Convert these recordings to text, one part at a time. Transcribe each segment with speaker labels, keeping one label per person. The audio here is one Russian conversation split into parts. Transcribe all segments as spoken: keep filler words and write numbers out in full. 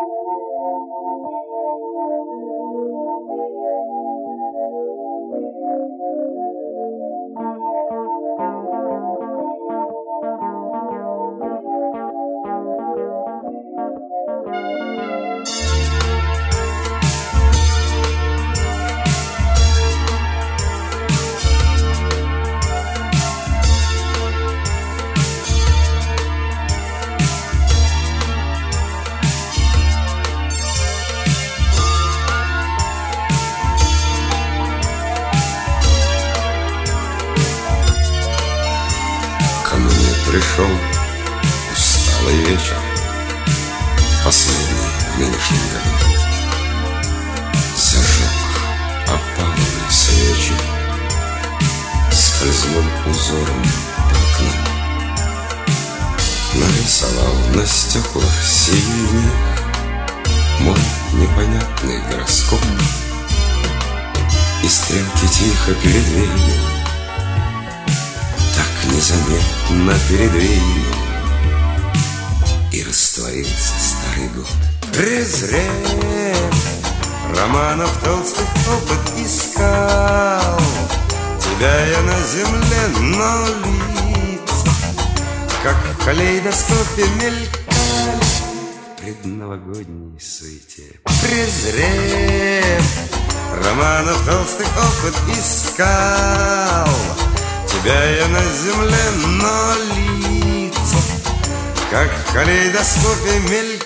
Speaker 1: Пришел усталый вечер, последний в нынешнем году. Зажег опаловые свечи, скользнул узором по окну, нарисовал на стеклах синих мой непонятный гороскоп. И стрелки тихо перед дверью так незаметно передвинул, и растворился старый год. Презрев романов толстых опыт искал, тебя я на земле, но лица, как в калейдоскопе, мелькали в предновогодней суете. Презрев романов толстых опыт искал, тебя я на земле, но лица, как в калейдоскопе, мелькали.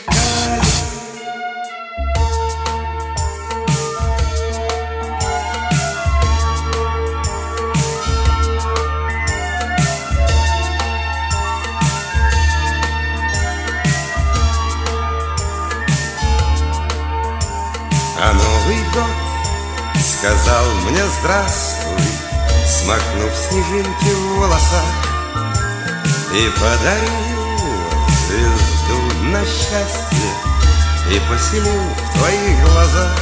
Speaker 1: А Новый год сказал мне здравствуй, смахнув снежинки в волосах, и подарил звезду на счастье, и поселил в твоих глазах.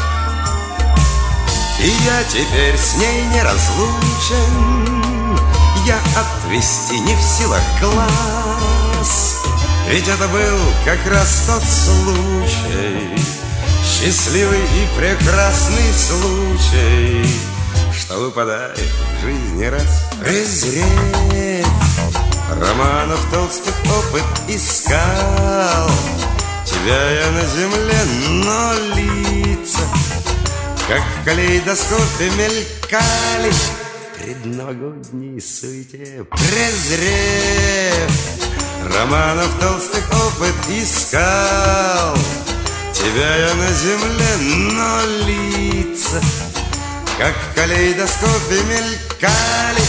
Speaker 1: И я теперь с ней не разлучен, я отвести не в силах глаз, ведь это был как раз тот случай, счастливый и прекрасный случай, что выпадает в жизни раз. Презрев романов толстых опыт искал, тебя я на земле, но лица, как в калейдоскопе, мелькали в предновогодней суете. Презрев романов толстых опыт искал, тебя я на земле, но лица, как в калейдоскопе, мелькали.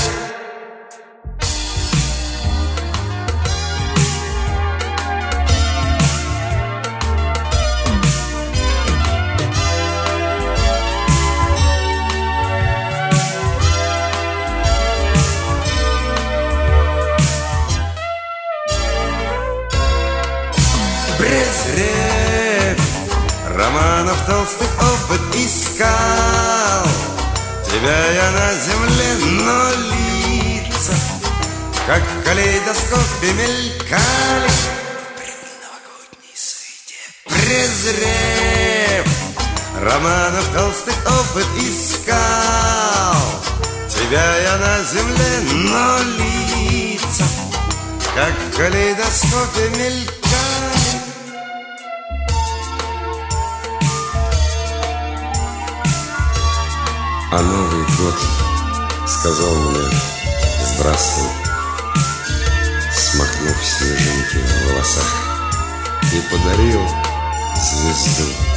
Speaker 1: Презрев романов толстых опыт искал, тебя я на земле, но лица, как в калейдоскопе, мелькали в предновогодней суете. Презрев романов толстых опыт искал, тебя я на земле, но лица, как в калейдоскопе, мелькали. А Новый год сказал мне здравствуй, смахнув снежинки в волосах, и подарил звезду